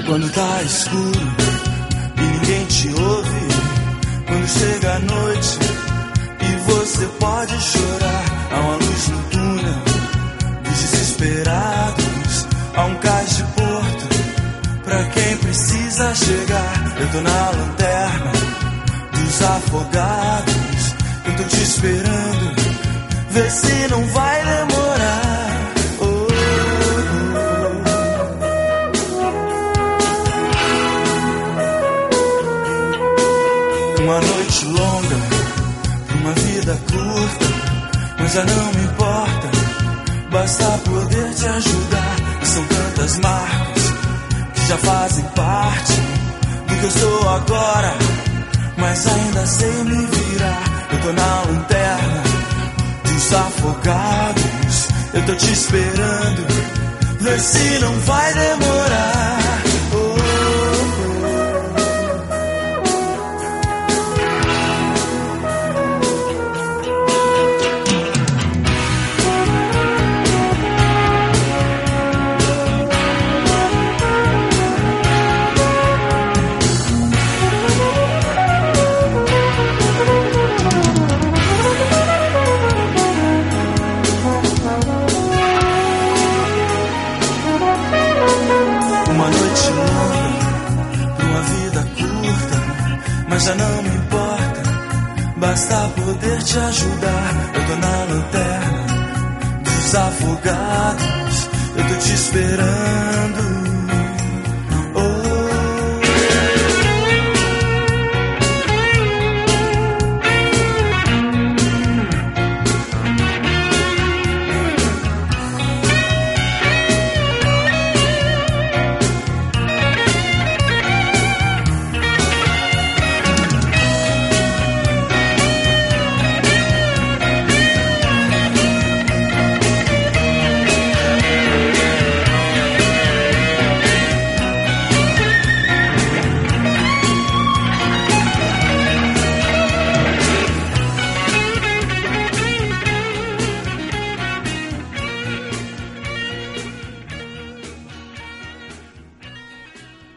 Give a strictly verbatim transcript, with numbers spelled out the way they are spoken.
Quando tá escuro e ninguém te ouve, quando chega a noite e você pode chorar, há uma luz no túnel dos desesperados, há um cais de porto pra quem precisa chegar. Eu tô na lanterna dos afogados, eu tô te esperando, vê se não vai demorar. Oh, oh. Uma noite longa, uma vida curta, mas já não me importa, basta poder te ajudar. E são tantas marcas que já fazem parte do que eu sou agora, mas ainda sei me virar. Eu tô na lanterna dos afogados, eu tô te esperando, vê se não vai demorar. Mas já não me importa, basta poder te ajudar. Eu tô na lanterna dos afogados, eu tô te esperando,